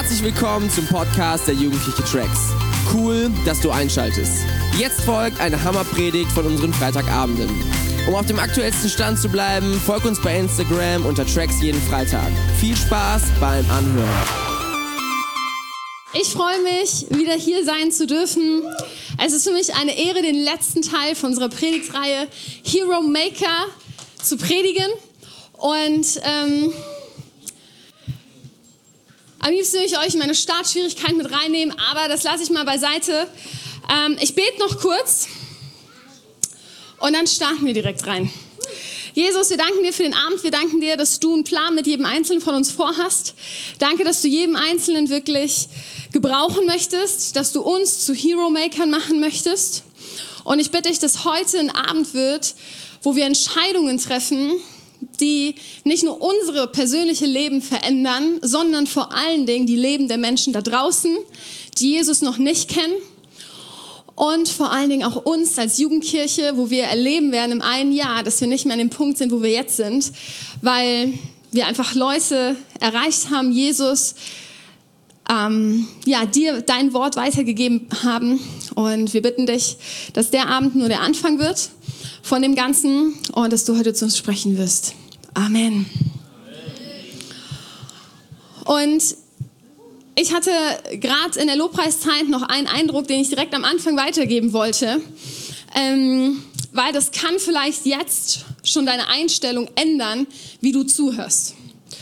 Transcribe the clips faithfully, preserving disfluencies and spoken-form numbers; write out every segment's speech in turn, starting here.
Herzlich willkommen zum Podcast der Jugendliche Tracks. Cool, dass du einschaltest. Jetzt folgt eine Hammerpredigt von unseren Freitagabenden. Um auf dem aktuellsten Stand zu bleiben, folg uns bei Instagram unter Tracks jeden Freitag. Viel Spaß beim Anhören. Ich freue mich, wieder hier sein zu dürfen. Es ist für mich eine Ehre, den letzten Teil von unserer Predigtreihe Hero Maker zu predigen. Und ähm, am liebsten will ich euch meine Startschwierigkeiten mit reinnehmen, aber das lasse ich mal beiseite. Ähm, ich bete noch kurz und dann starten wir direkt rein. Jesus, wir danken dir für den Abend. Wir danken dir, dass du einen Plan mit jedem Einzelnen von uns vorhast. Danke, dass du jedem Einzelnen wirklich gebrauchen möchtest, dass du uns zu Hero-Makern machen möchtest. Und ich bitte dich, dass heute ein Abend wird, wo wir Entscheidungen treffen, die nicht nur unsere persönliche Leben verändern, sondern vor allen Dingen die Leben der Menschen da draußen, die Jesus noch nicht kennen. Und vor allen Dingen auch uns als Jugendkirche, wo wir erleben werden im einen Jahr, dass wir nicht mehr an dem Punkt sind, wo wir jetzt sind, weil wir einfach Leute erreicht haben, Jesus, ähm, ja, dir dein Wort weitergegeben haben. Und wir bitten dich, dass der Abend nur der Anfang wird von dem Ganzen und dass du heute zu uns sprechen wirst. Amen. Und ich hatte gerade in der Lobpreiszeit noch einen Eindruck, den ich direkt am Anfang weitergeben wollte, ähm, weil das kann vielleicht jetzt schon deine Einstellung ändern, wie du zuhörst.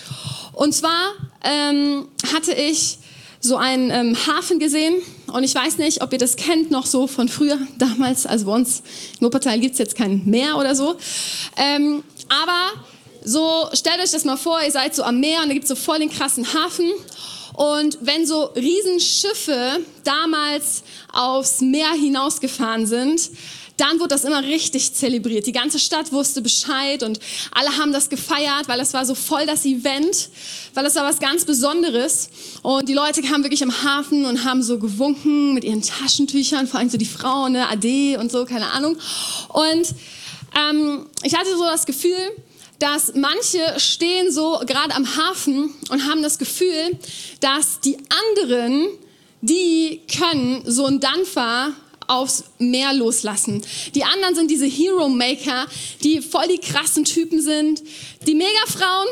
Und zwar ähm, hatte ich so einen ähm, Hafen gesehen und ich weiß nicht, ob ihr das kennt, noch so von früher, damals, also bei uns in Wuppertal gibt es jetzt kein Meer oder so, ähm, aber so stellt euch das mal vor, ihr seid so am Meer und da gibt es so voll den krassen Hafen. Und wenn so Riesenschiffe damals aufs Meer hinausgefahren sind, dann wurde das immer richtig zelebriert. Die ganze Stadt wusste Bescheid und alle haben das gefeiert, weil das war so voll das Event, weil das war was ganz Besonderes. Und die Leute kamen wirklich am Hafen und haben so gewunken mit ihren Taschentüchern, vor allem so die Frauen, ne, Ade und so, keine Ahnung. Und ähm, ich hatte so das Gefühl, dass manche stehen so gerade am Hafen und haben das Gefühl, dass die anderen, die können so einen Dampfer aufs Meer loslassen. Die anderen sind diese Hero-Maker, die voll die krassen Typen sind, die Megafrauen,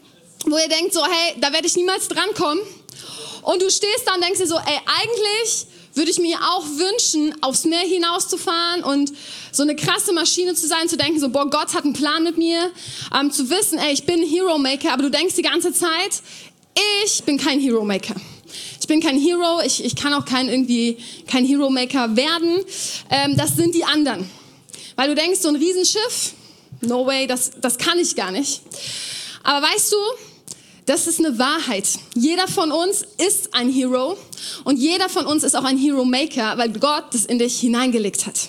wo ihr denkt so, hey, da werde ich niemals drankommen. Und du stehst da und denkst dir so, ey, eigentlich würde ich mir auch wünschen, aufs Meer hinauszufahren und so eine krasse Maschine zu sein, zu denken so, boah, Gott hat einen Plan mit mir, ähm, zu wissen, ey, ich bin ein Hero-Maker, aber du denkst die ganze Zeit, ich bin kein Hero-Maker. Ich bin kein Hero, ich, ich kann auch kein, irgendwie, kein Hero-Maker werden. Ähm, das sind die anderen. Weil du denkst, so ein Riesenschiff, no way, das, das kann ich gar nicht. Aber weißt du, das ist eine Wahrheit. Jeder von uns ist ein Hero und jeder von uns ist auch ein Hero-Maker, weil Gott das in dich hineingelegt hat.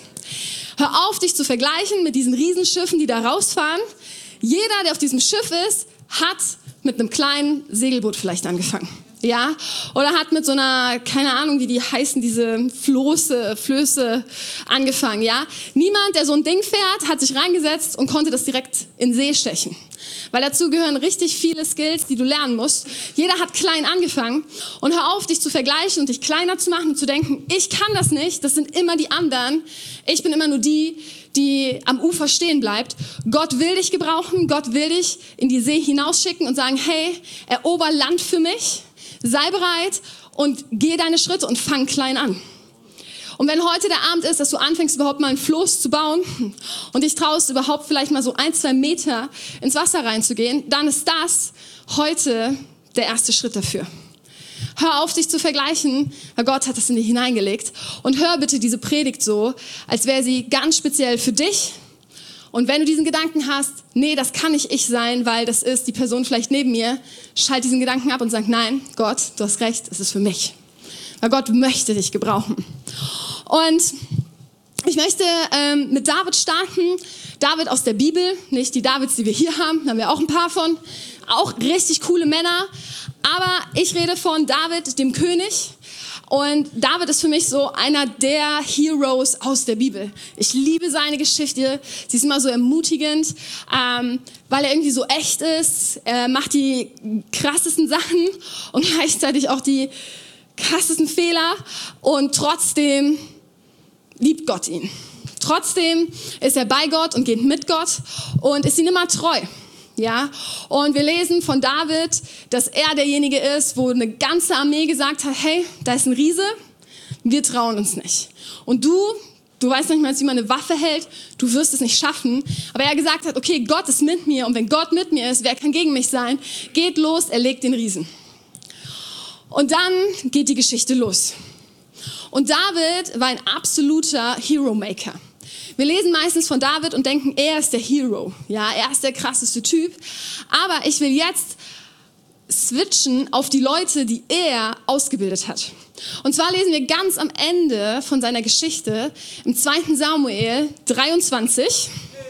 Hör auf, dich zu vergleichen mit diesen Riesenschiffen, die da rausfahren. Jeder, der auf diesem Schiff ist, hat mit einem kleinen Segelboot vielleicht angefangen. Ja, oder hat mit so einer, keine Ahnung, wie die heißen, diese Floße, Flöße angefangen, ja. Niemand, der so ein Ding fährt, hat sich reingesetzt und konnte das direkt in See stechen. Weil dazu gehören richtig viele Skills, die du lernen musst. Jeder hat klein angefangen und hör auf, dich zu vergleichen und dich kleiner zu machen und zu denken, ich kann das nicht, das sind immer die anderen. Ich bin immer nur die, die am Ufer stehen bleibt. Gott will dich gebrauchen, Gott will dich in die See hinausschicken und sagen, hey, erober Land für mich. Sei bereit und geh deine Schritte und fang klein an. Und wenn heute der Abend ist, dass du anfängst, überhaupt mal ein Floß zu bauen und dich traust, überhaupt vielleicht mal so ein, zwei Meter ins Wasser reinzugehen, dann ist das heute der erste Schritt dafür. Hör auf, dich zu vergleichen, weil Gott hat das in dich hineingelegt. Und hör bitte diese Predigt so, als wäre sie ganz speziell für dich. Und wenn du diesen Gedanken hast, nee, das kann nicht ich sein, weil das ist die Person vielleicht neben mir, schalt diesen Gedanken ab und sag, nein, Gott, du hast recht, es ist für mich. Weil Gott möchte dich gebrauchen. Und ich möchte ähm, mit David starten. David aus der Bibel, nicht die Davids, die wir hier haben, da haben wir auch ein paar von. Auch richtig coole Männer. Aber ich rede von David, dem König. Und David ist für mich so einer der Heroes aus der Bibel. Ich liebe seine Geschichte. Sie ist immer so ermutigend, ähm, weil er irgendwie so echt ist. Er macht die krassesten Sachen und gleichzeitig auch die krassesten Fehler. Und trotzdem liebt Gott ihn. Trotzdem ist er bei Gott und geht mit Gott und ist ihm immer treu. Ja, und wir lesen von David, dass er derjenige ist, wo eine ganze Armee gesagt hat, hey, da ist ein Riese, wir trauen uns nicht. Und du, du weißt nicht mal, wie man eine Waffe hält, du wirst es nicht schaffen. Aber er gesagt hat, okay, Gott ist mit mir und wenn Gott mit mir ist, wer kann gegen mich sein? Geht los, erlegt den Riesen. Und dann geht die Geschichte los. Und David war ein absoluter Hero-Maker. Wir lesen meistens von David und denken, er ist der Hero. Ja, er ist der krasseste Typ. Aber ich will jetzt switchen auf die Leute, die er ausgebildet hat. Und zwar lesen wir ganz am Ende von seiner Geschichte im zweiten Samuel dreiundzwanzig.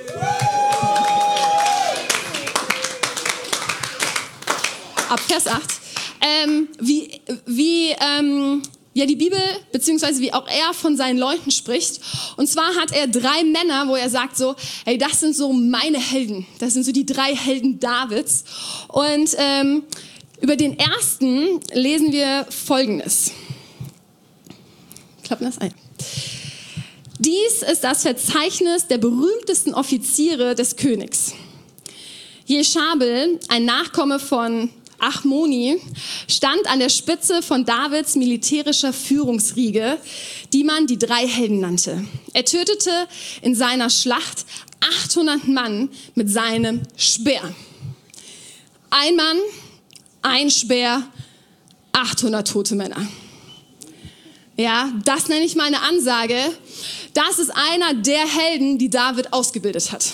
Ab Vers acht. Ähm, wie... wie ähm, Ja, die Bibel, beziehungsweise wie auch er von seinen Leuten spricht. Und zwar hat er drei Männer, wo er sagt so, hey, das sind so meine Helden. Das sind so die drei Helden Davids. Und ähm, über den ersten lesen wir Folgendes. Klappen das ein. Dies ist das Verzeichnis der berühmtesten Offiziere des Königs. Jeschabel, ein Nachkomme von Achmoni, stand an der Spitze von Davids militärischer Führungsriege, die man die drei Helden nannte. Er tötete in seiner Schlacht achthundert Mann mit seinem Speer. Ein Mann, ein Speer, achthundert tote Männer. Ja, das nenne ich mal eine Ansage. Das ist einer der Helden, die David ausgebildet hat.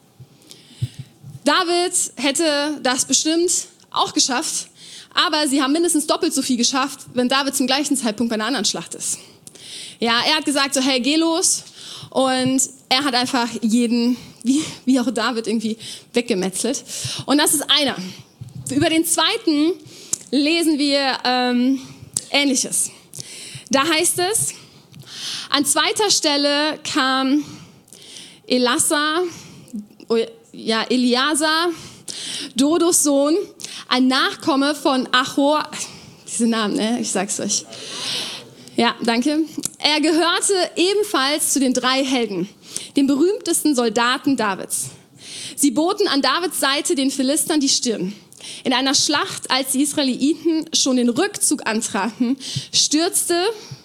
David hätte das bestimmt auch geschafft, aber sie haben mindestens doppelt so viel geschafft, wenn David zum gleichen Zeitpunkt bei einer anderen Schlacht ist. Ja, er hat gesagt so, hey, geh los, und er hat einfach jeden, wie, wie auch David, irgendwie weggemetzelt. Und das ist einer. Über den zweiten lesen wir ähm, Ähnliches. Da heißt es, an zweiter Stelle kam Elasa, ja, Eliasa, Dodos Sohn, ein Nachkomme von Achor, diese Namen, ne? Ich sag's euch. Ja, danke. Er gehörte ebenfalls zu den drei Helden, den berühmtesten Soldaten Davids. Sie boten an Davids Seite den Philistern die Stirn. In einer Schlacht, als die Israeliten schon den Rückzug antraten, stürzte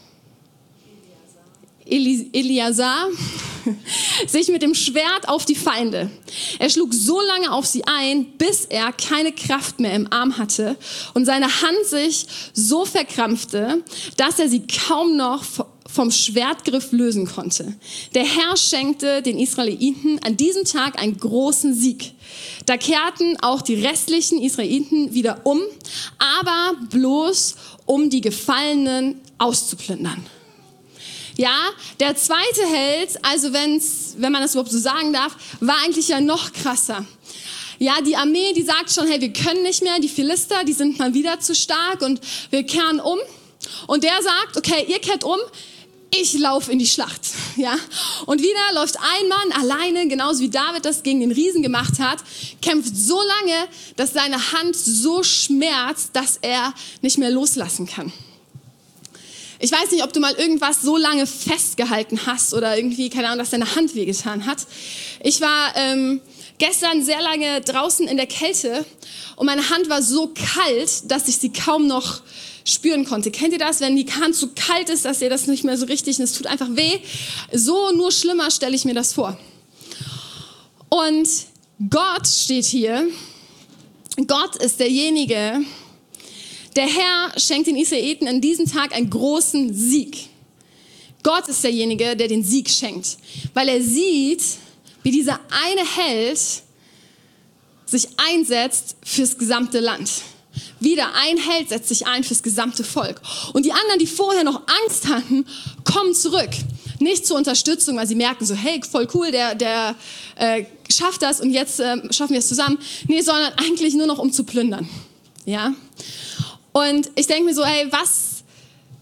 Eli- Eliasar sich mit dem Schwert auf die Feinde. Er schlug so lange auf sie ein, bis er keine Kraft mehr im Arm hatte und seine Hand sich so verkrampfte, dass er sie kaum noch vom Schwertgriff lösen konnte. Der Herr schenkte den Israeliten an diesem Tag einen großen Sieg. Da kehrten auch die restlichen Israeliten wieder um, aber bloß um die Gefallenen auszuplündern. Ja, der zweite Held, also wenn's, wenn man das überhaupt so sagen darf, war eigentlich ja noch krasser. Ja, die Armee, die sagt schon, hey, wir können nicht mehr, die Philister, die sind mal wieder zu stark und wir kehren um. Und der sagt, okay, ihr kehrt um, ich laufe in die Schlacht. Ja, und wieder läuft ein Mann alleine, genauso wie David das gegen den Riesen gemacht hat, kämpft so lange, dass seine Hand so schmerzt, dass er nicht mehr loslassen kann. Ich weiß nicht, ob du mal irgendwas so lange festgehalten hast oder irgendwie, keine Ahnung, dass deine Hand wehgetan hat. Ich war ähm, gestern sehr lange draußen in der Kälte und meine Hand war so kalt, dass ich sie kaum noch spüren konnte. Kennt ihr das, wenn die Hand so kalt ist, dass ihr das nicht mehr so richtig, und es tut einfach weh? So, nur schlimmer stelle ich mir das vor. Und Gott steht hier. Gott ist derjenige, der Herr schenkt den Israeliten an diesem Tag einen großen Sieg. Gott ist derjenige, der den Sieg schenkt, weil er sieht, wie dieser eine Held sich einsetzt fürs gesamte Land. Wieder ein Held setzt sich ein fürs gesamte Volk. Und die anderen, die vorher noch Angst hatten, kommen zurück. Nicht zur Unterstützung, weil sie merken so, hey, voll cool, der, der äh, schafft das und jetzt äh, schaffen wir es zusammen. Nee, sondern eigentlich nur noch, um zu plündern. Ja? Und ich denke mir so, hey, was,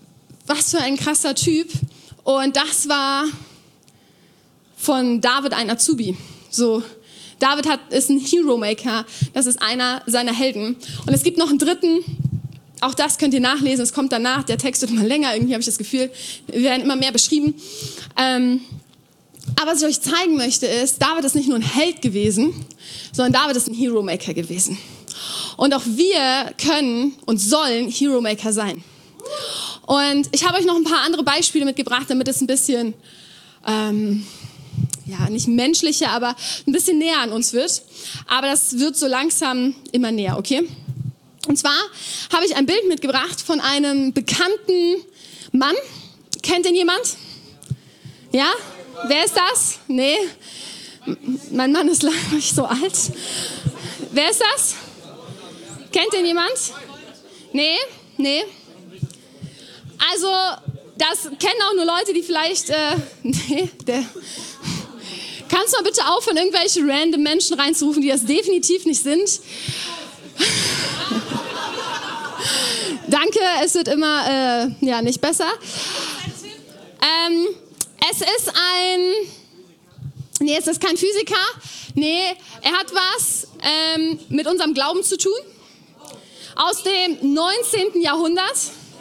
was für ein krasser Typ. Und das war von David ein Azubi. So, David hat, ist ein Hero-Maker. Das ist einer seiner Helden. Und es gibt noch einen dritten. Auch das könnt ihr nachlesen. Es kommt danach. Der Text wird immer länger. Irgendwie habe ich das Gefühl, wir werden immer mehr beschrieben. Ähm, aber was ich euch zeigen möchte ist, David ist nicht nur ein Held gewesen, sondern David ist ein Hero-Maker gewesen. Und auch wir können und sollen Hero-Maker sein. Und ich habe euch noch ein paar andere Beispiele mitgebracht, damit es ein bisschen, ähm, ja, nicht menschlicher, aber ein bisschen näher an uns wird. Aber das wird so langsam immer näher, okay? Und zwar habe ich ein Bild mitgebracht von einem bekannten Mann. Kennt ihn jemand? Ja? Wer ist das? Nee. Mein Mann ist leider nicht so alt. Wer ist das? Kennt ihn jemand? Nee? Nee? Also, das kennen auch nur Leute, die vielleicht, äh, nee, der... Kannst du mal bitte aufhören, irgendwelche random Menschen reinzurufen, die das definitiv nicht sind? Danke, es wird immer, äh, ja, nicht besser. Ähm, es ist ein, nee, es ist kein Physiker. Nee, er hat was ähm, mit unserem Glauben zu tun. Aus dem neunzehnten Jahrhundert.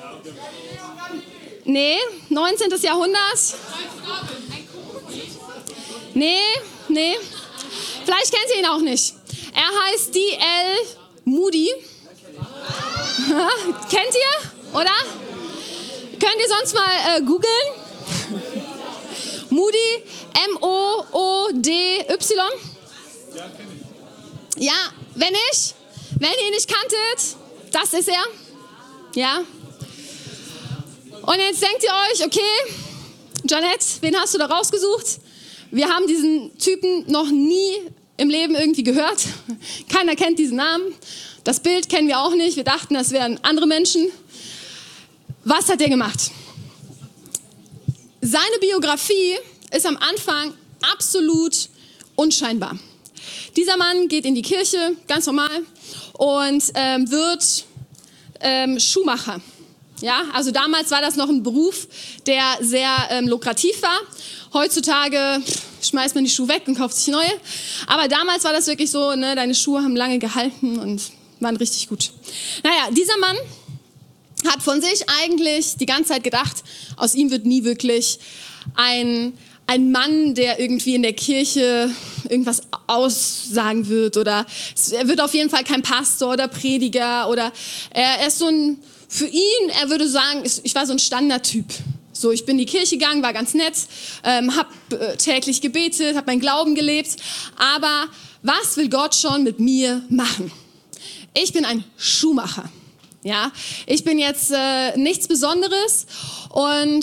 Nee, neunzehnten Jahrhundert. Nee, nee. Vielleicht kennt ihr ihn auch nicht. Er heißt D L Moody. Kennt ihr? Oder? Könnt ihr sonst mal äh, googeln? Moody, M O O D Y. Ja, wenn nicht, wenn ihr ihn nicht kanntet, das ist er. Ja. Und jetzt denkt ihr euch, okay, Janette, wen hast du da rausgesucht? Wir haben diesen Typen noch nie im Leben irgendwie gehört. Keiner kennt diesen Namen. Das Bild kennen wir auch nicht. Wir dachten, das wären andere Menschen. Was hat er gemacht? Seine Biografie ist am Anfang absolut unscheinbar. Dieser Mann geht in die Kirche, ganz normal, und ähm, wird ähm, Schuhmacher. Ja, also damals war das noch ein Beruf, der sehr ähm, lukrativ war. Heutzutage schmeißt man die Schuhe weg und kauft sich neue. Aber damals war das wirklich so, ne, deine Schuhe haben lange gehalten und waren richtig gut. Naja, dieser Mann hat von sich eigentlich die ganze Zeit gedacht, aus ihm wird nie wirklich ein, ein Mann, der irgendwie in der Kirche irgendwas aussagen wird. Oder er wird auf jeden Fall kein Pastor oder Prediger. Oder er, er ist so ein, für ihn, er würde sagen, ich war so ein Standardtyp. So, ich bin in die Kirche gegangen, war ganz nett, ähm, habe äh, täglich gebetet, habe meinen Glauben gelebt. Aber was will Gott schon mit mir machen? Ich bin ein Schuhmacher. Ja, ich bin jetzt äh, nichts Besonderes und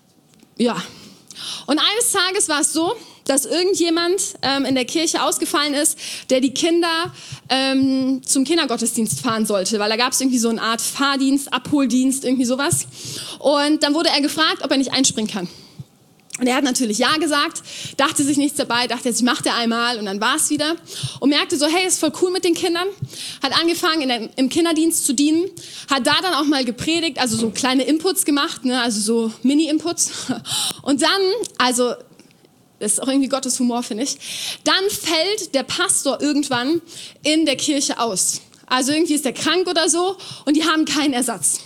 ja. Und eines Tages war es so, dass irgendjemand ähm, in der Kirche ausgefallen ist, der die Kinder ähm, zum Kindergottesdienst fahren sollte, weil da gab es irgendwie so eine Art Fahrdienst, Abholdienst, irgendwie sowas. Und dann wurde er gefragt, ob er nicht einspringen kann. Und er hat natürlich ja gesagt, dachte sich nichts dabei, dachte, jetzt macht er einmal und dann war es wieder. Und merkte so, hey, ist voll cool mit den Kindern. Hat angefangen, in der, im Kinderdienst zu dienen. Hat da dann auch mal gepredigt, also so kleine Inputs gemacht, ne, also so Mini-Inputs. Und dann, also, das ist auch irgendwie Gottes Humor, finde ich. Dann fällt der Pastor irgendwann in der Kirche aus. Also irgendwie ist der krank oder so und die haben keinen Ersatz.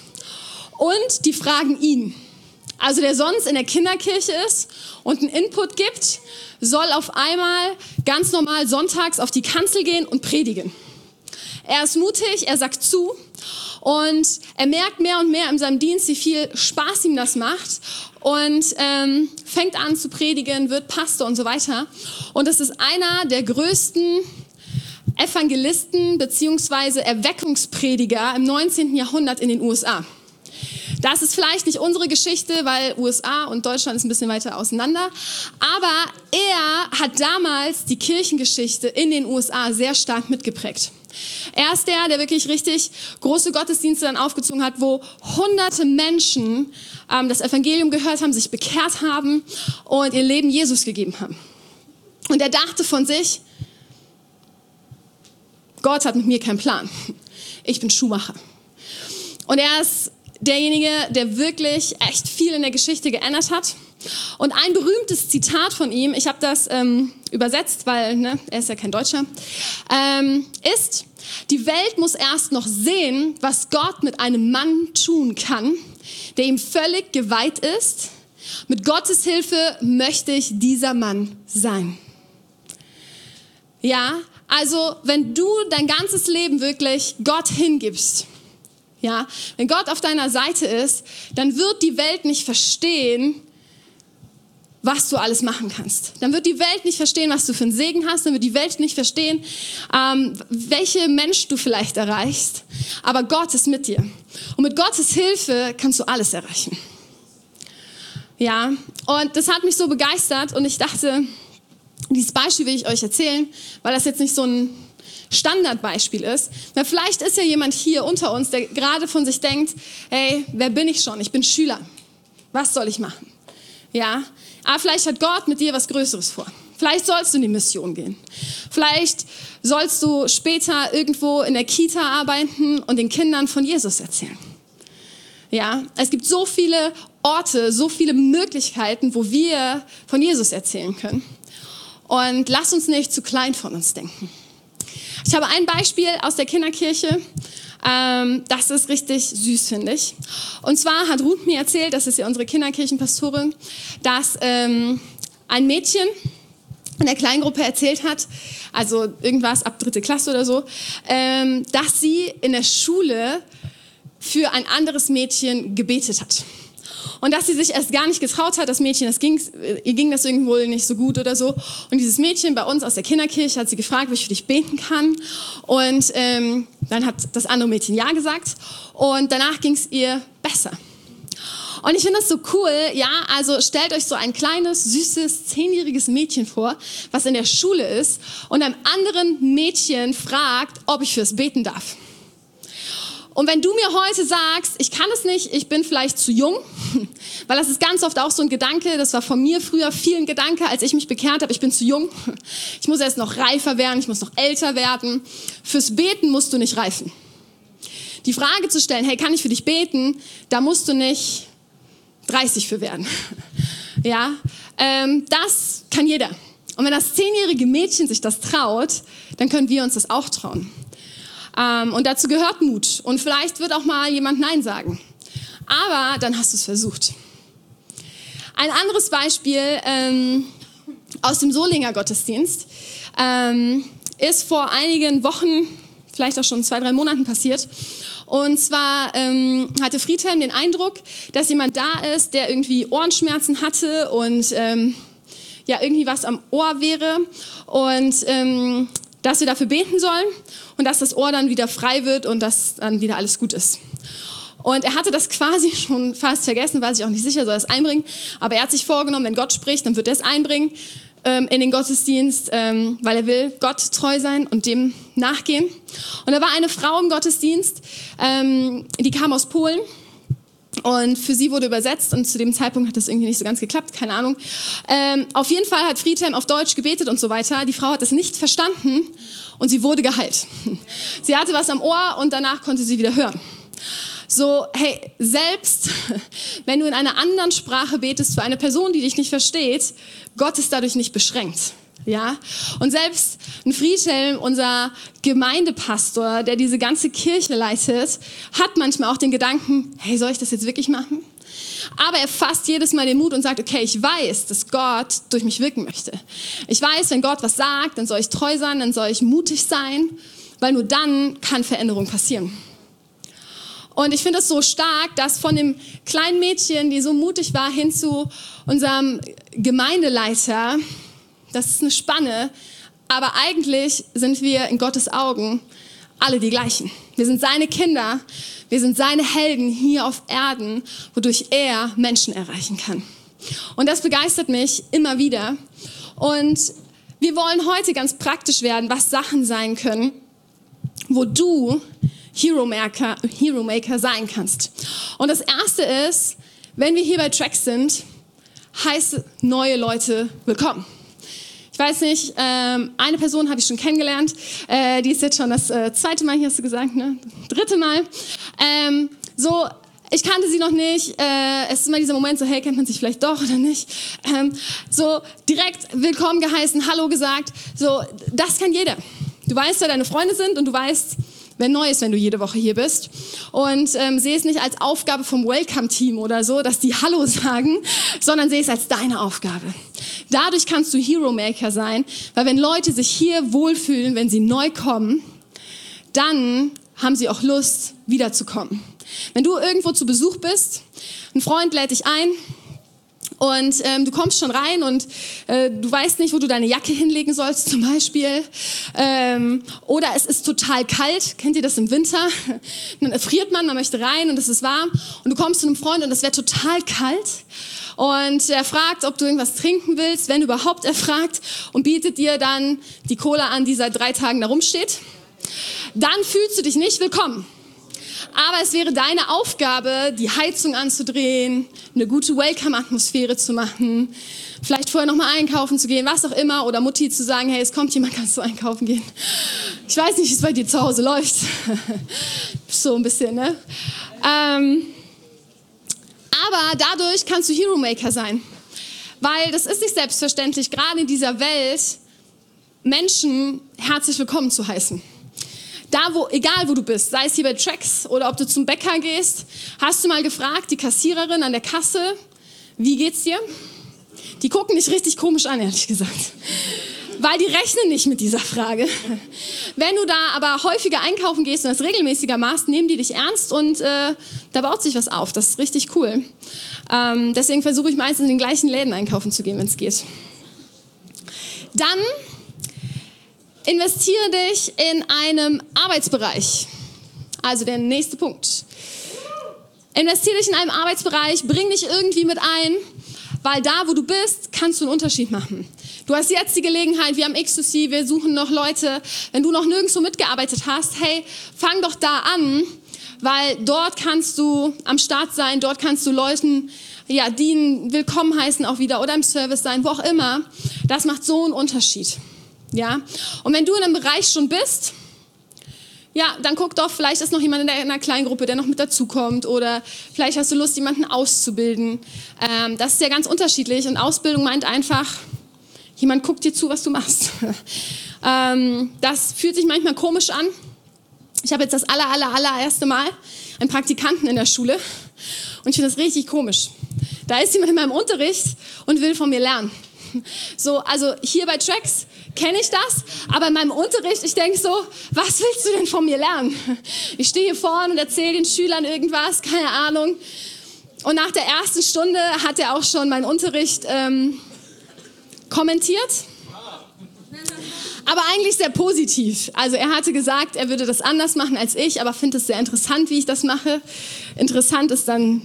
Und die fragen ihn. Also der sonst in der Kinderkirche ist und einen Input gibt, soll auf einmal ganz normal sonntags auf die Kanzel gehen und predigen. Er ist mutig, er sagt zu und er merkt mehr und mehr in seinem Dienst, wie viel Spaß ihm das macht und ähm, fängt an zu predigen, wird Pastor und so weiter. Und das ist einer der größten Evangelisten bzw. Erweckungsprediger im neunzehnten Jahrhundert in den U S A. Das ist vielleicht nicht unsere Geschichte, weil U S A und Deutschland ist ein bisschen weiter auseinander. Aber er hat damals die Kirchengeschichte in den U S A sehr stark mitgeprägt. Er ist der, der wirklich richtig große Gottesdienste dann aufgezogen hat, wo hunderte Menschen ähm, das Evangelium gehört haben, sich bekehrt haben und ihr Leben Jesus gegeben haben. Und er dachte von sich, Gott hat mit mir keinen Plan. Ich bin Schuhmacher. Und er ist derjenige, der wirklich echt viel in der Geschichte geändert hat. Und ein berühmtes Zitat von ihm, ich habe das ähm, übersetzt, weil ne, er ist ja kein Deutscher, ähm, ist: Die Welt muss erst noch sehen, was Gott mit einem Mann tun kann, der ihm völlig geweiht ist. Mit Gottes Hilfe möchte ich dieser Mann sein. Ja, also wenn du dein ganzes Leben wirklich Gott hingibst, ja, wenn Gott auf deiner Seite ist, dann wird die Welt nicht verstehen, was du alles machen kannst. Dann wird die Welt nicht verstehen, was du für einen Segen hast. Dann wird die Welt nicht verstehen, ähm, welche Mensch du vielleicht erreichst. Aber Gott ist mit dir. Und mit Gottes Hilfe kannst du alles erreichen. Ja, und das hat mich so begeistert. Und ich dachte, dieses Beispiel will ich euch erzählen, weil das jetzt nicht so ein Standardbeispiel ist. Weil vielleicht ist ja jemand hier unter uns, der gerade von sich denkt, hey, wer bin ich schon? Ich bin Schüler. Was soll ich machen? Ja, aber vielleicht hat Gott mit dir was Größeres vor. Vielleicht sollst du in die Mission gehen. Vielleicht sollst du später irgendwo in der Kita arbeiten und den Kindern von Jesus erzählen. Ja, es gibt so viele Orte, so viele Möglichkeiten, wo wir von Jesus erzählen können. Und lass uns nicht zu klein von uns denken. Ich habe ein Beispiel aus der Kinderkirche. Ähm, das ist richtig süß, finde ich. Und zwar hat Ruth mir erzählt, das ist ja unsere Kinderkirchenpastorin, dass ähm, ein Mädchen in der Kleingruppe erzählt hat, also irgendwas ab dritte Klasse oder so, ähm, dass sie in der Schule für ein anderes Mädchen gebetet hat. Und dass sie sich erst gar nicht getraut hat, das Mädchen, das ging, ihr ging das irgendwie wohl nicht so gut oder so. Und dieses Mädchen bei uns aus der Kinderkirche hat sie gefragt, ob ich für dich beten kann. Und ähm, dann hat das andere Mädchen ja gesagt. Und danach ging es ihr besser. Und ich finde das so cool, ja, also stellt euch so ein kleines, süßes, zehnjähriges Mädchen vor, was in der Schule ist und einem anderen Mädchen fragt, ob ich fürs beten darf. Und wenn du mir heute sagst, ich kann es nicht, ich bin vielleicht zu jung, weil das ist ganz oft auch so ein Gedanke, das war von mir früher viel ein Gedanke, als ich mich bekehrt habe, ich bin zu jung, ich muss erst noch reifer werden, ich muss noch älter werden. Fürs Beten musst du nicht reifen. Die Frage zu stellen, hey, kann ich für dich beten, da musst du nicht dreißig für werden. Ja, ähm, das kann jeder. Und wenn das zehnjährige Mädchen sich das traut, dann können wir uns das auch trauen. Ähm, und dazu gehört Mut. Und vielleicht wird auch mal jemand Nein sagen. Aber dann hast du es versucht. Ein anderes Beispiel ähm, aus dem Solinger Gottesdienst ähm, ist vor einigen Wochen, vielleicht auch schon zwei, drei Monaten passiert. Und zwar ähm, hatte Friedhelm den Eindruck, dass jemand da ist, der irgendwie Ohrenschmerzen hatte und ähm, ja irgendwie was am Ohr wäre. Und ähm, dass wir dafür beten sollen und dass das Ohr dann wieder frei wird und dass dann wieder alles gut ist. Und er hatte das quasi schon fast vergessen, weiß ich auch nicht sicher, soll er es einbringen. Aber er hat sich vorgenommen, wenn Gott spricht, dann wird er es einbringen ähm, in den Gottesdienst, ähm, weil er will Gott treu sein und dem nachgehen. Und da war eine Frau im Gottesdienst, ähm, die kam aus Polen. Und für sie wurde übersetzt und zu dem Zeitpunkt hat das irgendwie nicht so ganz geklappt, keine Ahnung. Ähm, auf jeden Fall hat Friedhelm auf Deutsch gebetet und so weiter. Die Frau hat das nicht verstanden und sie wurde geheilt. Sie hatte was am Ohr und danach konnte sie wieder hören. So, hey, selbst wenn du in einer anderen Sprache betest für eine Person, die dich nicht versteht, Gott ist dadurch nicht beschränkt. Ja, und selbst ein Friedhelm, unser Gemeindepastor, der diese ganze Kirche leitet, hat manchmal auch den Gedanken, hey, soll ich das jetzt wirklich machen? Aber er fasst jedes Mal den Mut und sagt, okay, ich weiß, dass Gott durch mich wirken möchte. Ich weiß, wenn Gott was sagt, dann soll ich treu sein, dann soll ich mutig sein, weil nur dann kann Veränderung passieren. Und ich finde es so stark, dass von dem kleinen Mädchen, die so mutig war, hin zu unserem Gemeindeleiter, das ist eine Spanne, aber eigentlich sind wir in Gottes Augen alle die gleichen. Wir sind seine Kinder, wir sind seine Helden hier auf Erden, wodurch er Menschen erreichen kann. Und das begeistert mich immer wieder. Und wir wollen heute ganz praktisch werden, was Sachen sein können, wo du Hero Maker, Hero Maker sein kannst. Und das Erste ist, wenn wir hier bei Tracks sind, heißt neue Leute willkommen. Ich weiß nicht, ähm, eine Person habe ich schon kennengelernt, äh, die ist jetzt schon das äh, zweite Mal, hier hast du gesagt, ne? Dritte Mal. Ähm, so, ich kannte sie noch nicht. Äh, es ist immer dieser Moment so, hey, kennt man sich vielleicht doch oder nicht? Ähm, so direkt willkommen geheißen, Hallo gesagt. So, das kann jeder. Du weißt, wer deine Freunde sind und du weißt, wer neu ist, wenn du jede Woche hier bist. Und ähm, sehe es nicht als Aufgabe vom Welcome-Team oder so, dass die Hallo sagen, sondern sehe es als deine Aufgabe. Dadurch kannst du Hero-Maker sein, weil wenn Leute sich hier wohlfühlen, wenn sie neu kommen, dann haben sie auch Lust, wiederzukommen. Wenn du irgendwo zu Besuch bist, ein Freund lädt dich ein, und ähm, du kommst schon rein und äh, du weißt nicht, wo du deine Jacke hinlegen sollst zum Beispiel. Ähm, oder es ist total kalt. Kennt ihr das im Winter? Dann erfriert man, man möchte rein und es ist warm. Und du kommst zu einem Freund und es wäre total kalt. Und er fragt, ob du irgendwas trinken willst, wenn überhaupt er fragt. Und bietet dir dann die Cola an, die seit drei Tagen da rumsteht. Dann fühlst du dich nicht willkommen. Aber es wäre deine Aufgabe, die Heizung anzudrehen, eine gute Welcome-Atmosphäre zu machen, vielleicht vorher nochmal einkaufen zu gehen, was auch immer, oder Mutti zu sagen, hey, es kommt jemand, kannst du einkaufen gehen? Ich weiß nicht, wie es bei dir zu Hause läuft. So ein bisschen, ne? Ähm, aber dadurch kannst du Hero-Maker sein. Weil das ist nicht selbstverständlich, gerade in dieser Welt, Menschen herzlich willkommen zu heißen. Da, wo, egal wo du bist, sei es hier bei Tracks oder ob du zum Bäcker gehst, hast du mal gefragt, die Kassiererin an der Kasse, wie geht's dir? Die gucken dich richtig komisch an, ehrlich gesagt. Weil die rechnen nicht mit dieser Frage. Wenn du da aber häufiger einkaufen gehst und das regelmäßiger machst, nehmen die dich ernst und äh, da baut sich was auf. Das ist richtig cool. Ähm, deswegen versuche ich meistens in den gleichen Läden einkaufen zu gehen, wenn es geht. Dann investiere dich in einem Arbeitsbereich. Also der nächste Punkt. Investiere dich in einem Arbeitsbereich, bring dich irgendwie mit ein, weil da, wo du bist, kannst du einen Unterschied machen. Du hast jetzt die Gelegenheit, wir haben X zwei C, wir suchen noch Leute. Wenn du noch nirgendwo mitgearbeitet hast, hey, fang doch da an, weil dort kannst du am Start sein, dort kannst du Leuten ja, dienen, willkommen heißen auch wieder oder im Service sein, wo auch immer. Das macht so einen Unterschied. Ja? Und wenn du in einem Bereich schon bist, ja, dann guck doch, vielleicht ist noch jemand in, der, in einer kleinen Gruppe, der noch mit dazukommt oder vielleicht hast du Lust, jemanden auszubilden. Ähm, das ist ja ganz unterschiedlich und Ausbildung meint einfach, jemand guckt dir zu, was du machst. ähm, das fühlt sich manchmal komisch an. Ich habe jetzt das aller, aller, allererste Mal einen Praktikanten in der Schule und ich finde das richtig komisch. Da ist jemand in meinem Unterricht und will von mir lernen. So, also hier bei Tracks kenne ich das, aber in meinem Unterricht, ich denke so, was willst du denn von mir lernen? Ich stehe hier vorne und erzähle den Schülern irgendwas, keine Ahnung. Und nach der ersten Stunde hat er auch schon meinen Unterricht ähm, kommentiert. Aber eigentlich sehr positiv. Also er hatte gesagt, er würde das anders machen als ich, aber findet es sehr interessant, wie ich das mache. Interessant ist dann...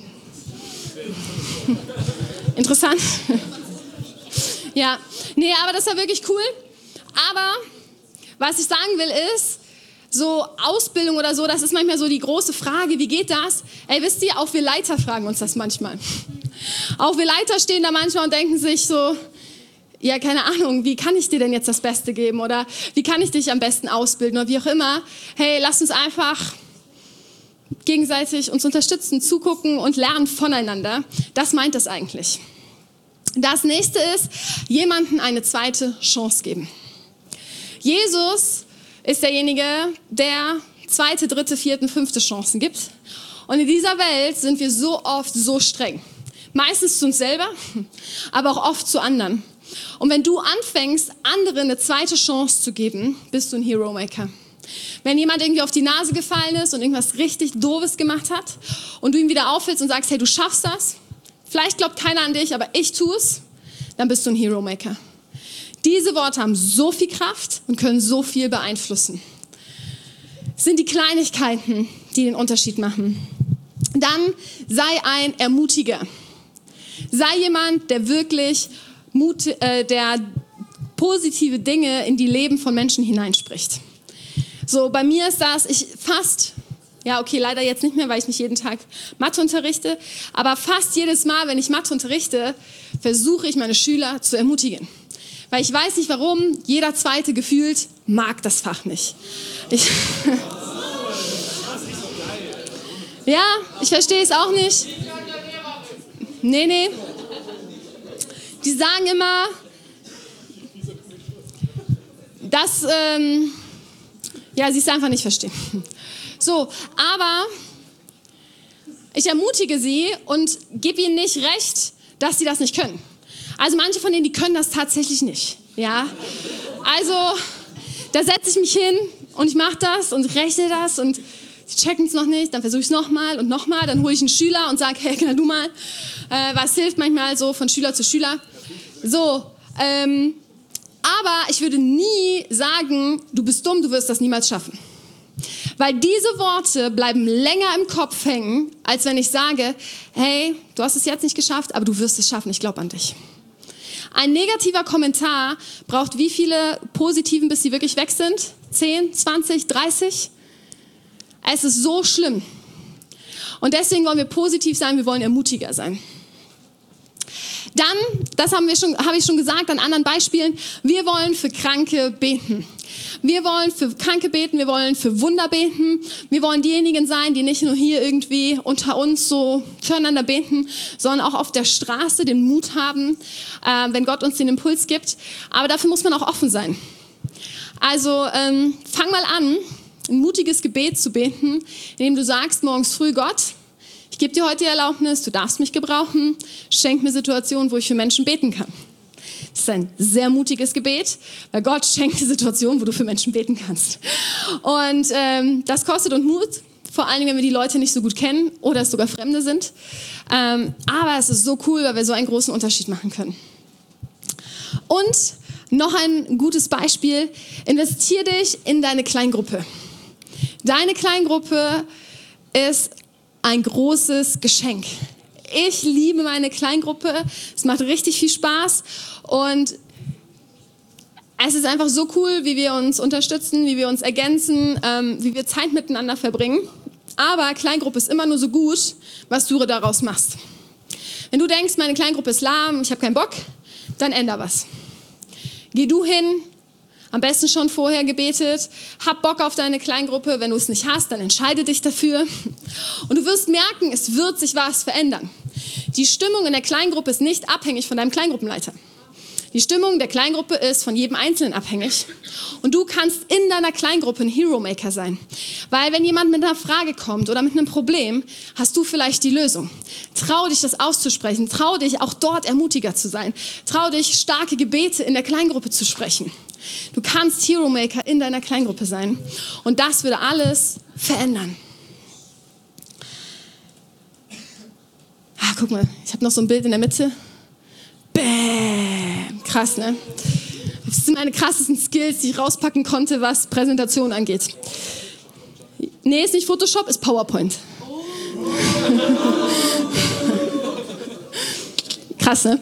Interessant. Ja, nee, aber das war wirklich cool. Aber was ich sagen will ist, so Ausbildung oder so, das ist manchmal so die große Frage, wie geht das? Ey, wisst ihr, auch wir Leiter fragen uns das manchmal. Auch wir Leiter stehen da manchmal und denken sich so, ja, keine Ahnung, wie kann ich dir denn jetzt das Beste geben? Oder wie kann ich dich am besten ausbilden? Oder wie auch immer. Hey, lass uns einfach gegenseitig uns unterstützen, zugucken und lernen voneinander. Das meint es eigentlich. Das nächste ist, jemandem eine zweite Chance geben. Jesus ist derjenige, der zweite, dritte, vierte, fünfte Chancen gibt. Und in dieser Welt sind wir so oft so streng. Meistens zu uns selber, aber auch oft zu anderen. Und wenn du anfängst, anderen eine zweite Chance zu geben, bist du ein Hero-Maker. Wenn jemand irgendwie auf die Nase gefallen ist und irgendwas richtig Doofes gemacht hat und du ihm wieder aufhältst und sagst, hey, du schaffst das, vielleicht glaubt keiner an dich, aber ich tue es, dann bist du ein Hero-Maker. Diese Worte haben so viel Kraft und können so viel beeinflussen. Es sind die Kleinigkeiten, die den Unterschied machen. Dann sei ein Ermutiger. Sei jemand, der wirklich Mut, äh, der positive Dinge in die Leben von Menschen hineinspricht. So, bei mir ist das, ich fast, ja okay, leider jetzt nicht mehr, weil ich nicht jeden Tag Mathe unterrichte, aber fast jedes Mal, wenn ich Mathe unterrichte, versuche ich meine Schüler zu ermutigen. Weil ich weiß nicht warum, jeder Zweite gefühlt mag das Fach nicht. Ich, Ja, ich verstehe es auch nicht. Nee, nee. Die sagen immer, dass, ähm, ja, sie es einfach nicht verstehen. So, aber ich ermutige sie und gebe ihnen nicht recht, dass sie das nicht können. Also manche von denen, die können das tatsächlich nicht. Ja, also da setze ich mich hin und ich mache das und rechne das und sie checken es noch nicht, dann versuche ich es nochmal und nochmal, dann hole ich einen Schüler und sage, hey, kann du mal, äh, was hilft manchmal so von Schüler zu Schüler. So, ähm, aber ich würde nie sagen, du bist dumm, du wirst das niemals schaffen. Weil diese Worte bleiben länger im Kopf hängen, als wenn ich sage, hey, du hast es jetzt nicht geschafft, aber du wirst es schaffen, ich glaube an dich. Ein negativer Kommentar braucht wie viele positiven, bis sie wirklich weg sind? zehn, zwanzig, dreißig? Es ist so schlimm. Und deswegen wollen wir positiv sein, wir wollen ermutiger sein. Dann, das haben wir schon, habe ich schon gesagt an anderen Beispielen, wir wollen für Kranke beten. Wir wollen für Kranke beten, wir wollen für Wunder beten. Wir wollen diejenigen sein, die nicht nur hier irgendwie unter uns so füreinander beten, sondern auch auf der Straße den Mut haben, äh, wenn Gott uns den Impuls gibt. Aber dafür muss man auch offen sein. Also ähm, fang mal an, ein mutiges Gebet zu beten, indem du sagst morgens früh, Gott, ich gebe dir heute die Erlaubnis, du darfst mich gebrauchen, schenk mir Situationen, wo ich für Menschen beten kann. Das ist ein sehr mutiges Gebet, weil Gott schenkt dir Situationen, wo du für Menschen beten kannst. Und ähm, das kostet uns Mut, vor allen Dingen, wenn wir die Leute nicht so gut kennen oder es sogar Fremde sind. Ähm, aber es ist so cool, weil wir so einen großen Unterschied machen können. Und noch ein gutes Beispiel, investier dich in deine Kleingruppe. Deine Kleingruppe ist ein großes Geschenk. Ich liebe meine Kleingruppe, es macht richtig viel Spaß und es ist einfach so cool, wie wir uns unterstützen, wie wir uns ergänzen, ähm, wie wir Zeit miteinander verbringen. Aber Kleingruppe ist immer nur so gut, was du daraus machst. Wenn du denkst, meine Kleingruppe ist lahm, ich habe keinen Bock, dann änder was. Geh du hin, am besten schon vorher gebetet, hab Bock auf deine Kleingruppe. Wenn du es nicht hast, dann entscheide dich dafür. Und du wirst merken, es wird sich was verändern. Die Stimmung in der Kleingruppe ist nicht abhängig von deinem Kleingruppenleiter. Die Stimmung der Kleingruppe ist von jedem Einzelnen abhängig. Und du kannst in deiner Kleingruppe ein Hero Maker sein. Weil wenn jemand mit einer Frage kommt oder mit einem Problem, hast du vielleicht die Lösung. Trau dich, das auszusprechen. Trau dich, auch dort ermutiger zu sein. Trau dich, starke Gebete in der Kleingruppe zu sprechen. Du kannst Hero Maker in deiner Kleingruppe sein. Und das würde alles verändern. Ah, guck mal, ich habe noch so ein Bild in der Mitte. Bäm. Krass, ne? Das sind meine krassesten Skills, die ich rauspacken konnte, was Präsentation angeht. Nee, ist nicht Photoshop, ist PowerPoint. Krass, ne?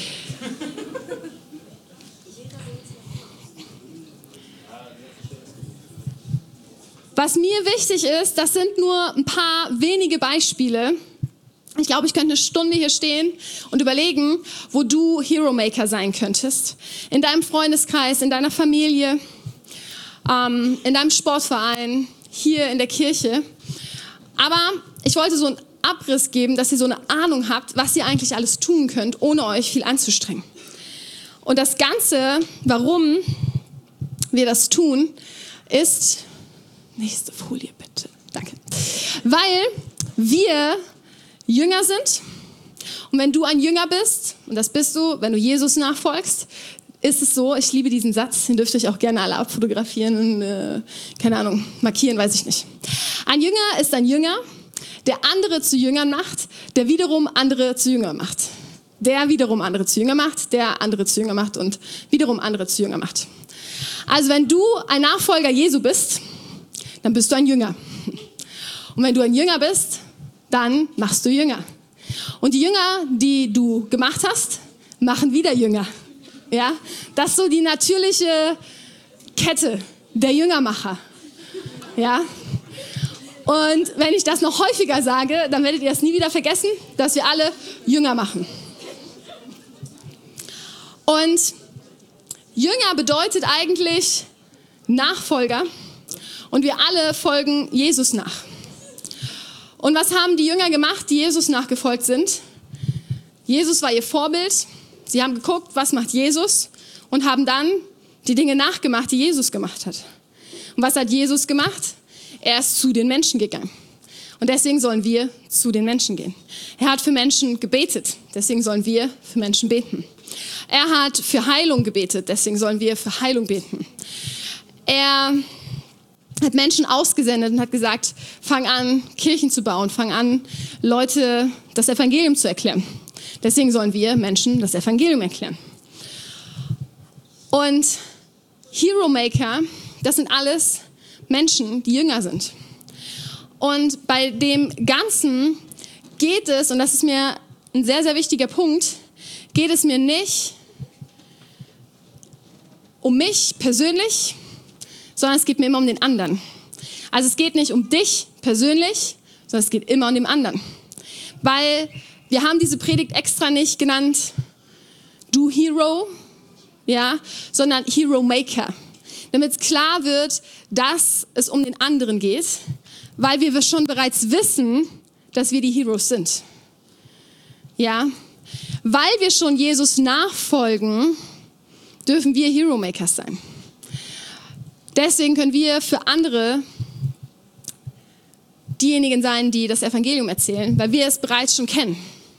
Was mir wichtig ist, das sind nur ein paar wenige Beispiele. Ich glaube, ich könnte eine Stunde hier stehen und überlegen, wo du Hero Maker sein könntest. In deinem Freundeskreis, in deiner Familie, ähm, in deinem Sportverein, hier in der Kirche. Aber ich wollte so einen Abriss geben, dass ihr so eine Ahnung habt, was ihr eigentlich alles tun könnt, ohne euch viel anzustrengen. Und das Ganze, warum wir das tun, ist... Nächste Folie bitte. Danke. Weil wir Jünger sind. Und wenn du ein Jünger bist, und das bist du, wenn du Jesus nachfolgst, ist es so, ich liebe diesen Satz, den dürft ihr euch auch gerne alle abfotografieren und, äh, keine Ahnung, markieren, weiß ich nicht. Ein Jünger ist ein Jünger, der andere zu Jüngern macht, der wiederum andere zu Jüngern macht. Der wiederum andere zu Jüngern macht, der andere zu Jüngern macht und wiederum andere zu Jüngern macht. Also wenn du ein Nachfolger Jesu bist, dann bist du ein Jünger. Und wenn du ein Jünger bist, dann machst du Jünger. Und die Jünger, die du gemacht hast, machen wieder Jünger. Ja? Das ist so die natürliche Kette der Jüngermacher. Ja? Und wenn ich das noch häufiger sage, dann werdet ihr das nie wieder vergessen, dass wir alle Jünger machen. Und Jünger bedeutet eigentlich Nachfolger. Und wir alle folgen Jesus nach. Und was haben die Jünger gemacht, die Jesus nachgefolgt sind? Jesus war ihr Vorbild. Sie haben geguckt, was macht Jesus und haben dann die Dinge nachgemacht, die Jesus gemacht hat. Und was hat Jesus gemacht? Er ist zu den Menschen gegangen. Und deswegen sollen wir zu den Menschen gehen. Er hat für Menschen gebetet. Deswegen sollen wir für Menschen beten. Er hat für Heilung gebetet. Deswegen sollen wir für Heilung beten. Er hat Menschen ausgesendet und hat gesagt, fang an, Kirchen zu bauen. Fang an, Leute das Evangelium zu erklären. Deswegen sollen wir Menschen das Evangelium erklären. Und Hero Maker, das sind alles Menschen, die Jünger sind. Und bei dem Ganzen geht es, und das ist mir ein sehr, sehr wichtiger Punkt, geht es mir nicht um mich persönlich, sondern es geht mir immer um den anderen. Also es geht nicht um dich persönlich, sondern es geht immer um den anderen. Weil wir haben diese Predigt extra nicht genannt, du Hero, ja, sondern Hero Maker. Damit es klar wird, dass es um den anderen geht, weil wir schon bereits wissen, dass wir die Heroes sind. Ja, weil wir schon Jesus nachfolgen, dürfen wir Hero Makers sein. Deswegen können wir für andere diejenigen sein, die das Evangelium erzählen, weil wir es bereits schon kennen.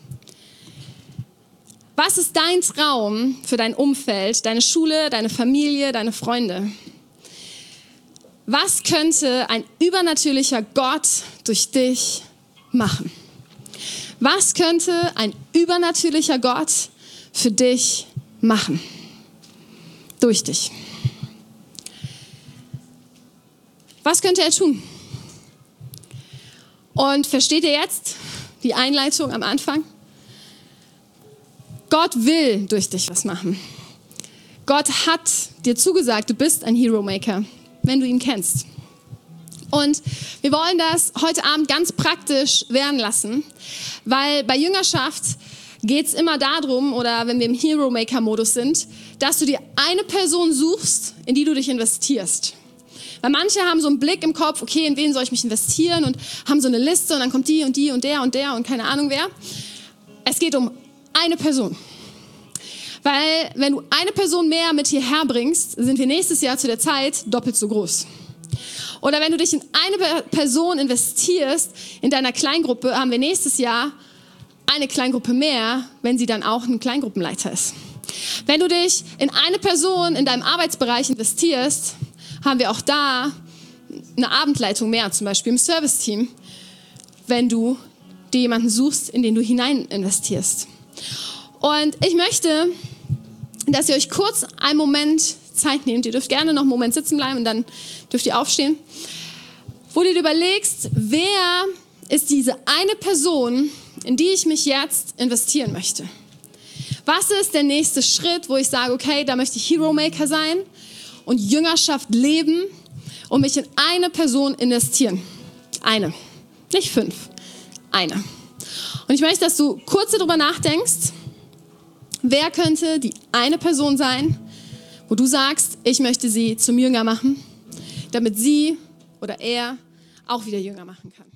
Was ist dein Traum für dein Umfeld, deine Schule, deine Familie, deine Freunde? Was könnte ein übernatürlicher Gott durch dich machen? Was könnte ein übernatürlicher Gott für dich machen? Durch dich. Was könnte er tun? Und versteht ihr jetzt die Einleitung am Anfang? Gott will durch dich was machen. Gott hat dir zugesagt, du bist ein Hero Maker, wenn du ihn kennst. Und wir wollen das heute Abend ganz praktisch werden lassen, weil bei Jüngerschaft geht es immer darum, oder wenn wir im Hero Maker Modus sind, dass du dir eine Person suchst, in die du dich investierst. Weil manche haben so einen Blick im Kopf, okay, in wen soll ich mich investieren, und haben so eine Liste und dann kommt die und die und der und der und keine Ahnung wer. Es geht um eine Person. Weil wenn du eine Person mehr mit hierher bringst, sind wir nächstes Jahr zu der Zeit doppelt so groß. Oder wenn du dich in eine Person investierst, in deiner Kleingruppe, haben wir nächstes Jahr eine Kleingruppe mehr, wenn sie dann auch ein Kleingruppenleiter ist. Wenn du dich in eine Person in deinem Arbeitsbereich investierst, haben wir auch da eine Abendleitung mehr, zum Beispiel im Serviceteam, wenn du dir jemanden suchst, in den du hinein investierst. Und ich möchte, dass ihr euch kurz einen Moment Zeit nehmt. Ihr dürft gerne noch einen Moment sitzen bleiben und dann dürft ihr aufstehen. Wo du dir überlegst, wer ist diese eine Person, in die ich mich jetzt investieren möchte? Was ist der nächste Schritt, wo ich sage, okay, da möchte ich Hero Maker sein und Jüngerschaft leben und mich in eine Person investieren? Eine, nicht fünf, eine. Und ich möchte, dass du kurz darüber nachdenkst, wer könnte die eine Person sein, wo du sagst, ich möchte sie zum Jünger machen, damit sie oder er auch wieder Jünger machen kann.